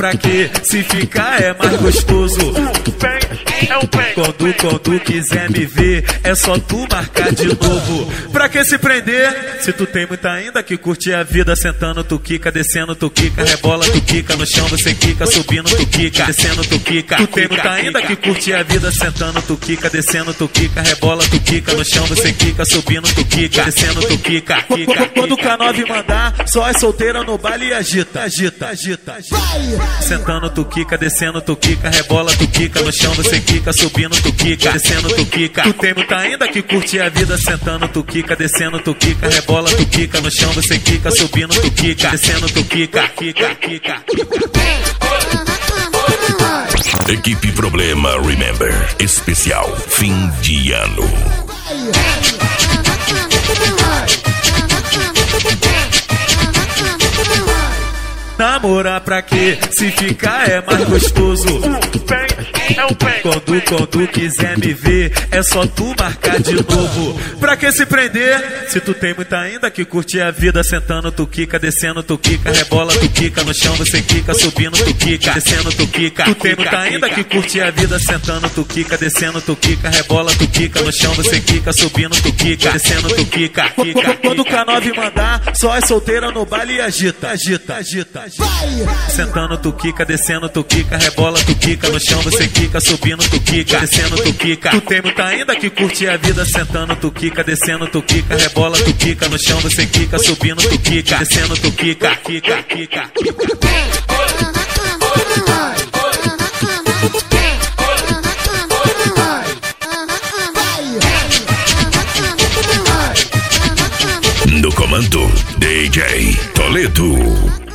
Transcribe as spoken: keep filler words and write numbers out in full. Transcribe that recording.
pra quê? Se ficar é mais gostoso. Quando, quando quiser me ver, é só tu marcar de novo. Pra que se prender? Se tu tem muita ainda que curte a vida. Sentando tu quica, descendo tu quica, rebola tu quica, no chão você quica, subindo tu quica, descendo tu quica. Tu tem muita ainda que curte a vida. Sentando tu quica, descendo tu quica, rebola tu quica, no chão você quica, subindo tu quica, descendo tu quica. Quando o K nove mandar, só é solteira no baile e agita, agita, agita, agita. Sentando tu quica, descendo tu quica, rebola tu quica, no chão você quica, subindo tu quica, descendo tu quica. Tu tem muita ainda que curte a vida. Sentando tu quica, descendo tu quica, rebola tu quica, no chão você quica, subindo tu quica, descendo tu quica, quica, quica, quica. Equipe Problema Remember especial fim de ano. Namorar pra quê? Se ficar é mais gostoso. Quando, quando quiser me ver, é só tu marcar de novo. Pra que se prender? Se tu tem muita ainda que curte a vida. Sentando tu quica, descendo tu quica, rebola tu quica, no chão você quica, subindo tu quica, descendo tu quica. Tu tem muita ainda que curte a vida. Sentando tu quica, descendo tu quica, rebola tu quica, no chão você quica, subindo tu quica, descendo tu quica. Quando o K nove mandar, só é solteira no baile e agita, agita, agita, agita. Sentando tu quica, descendo tu quica, rebola tu quica, no chão você quica, subindo tu quica, descendo tu quica. Tu tem muita ainda que curte a vida. Sentando tu quica, descendo tu quica, rebola tu quica, no chão você quica, subindo tu quica, descendo tu quica, quica, quica, quica. No comando, D J Toledo.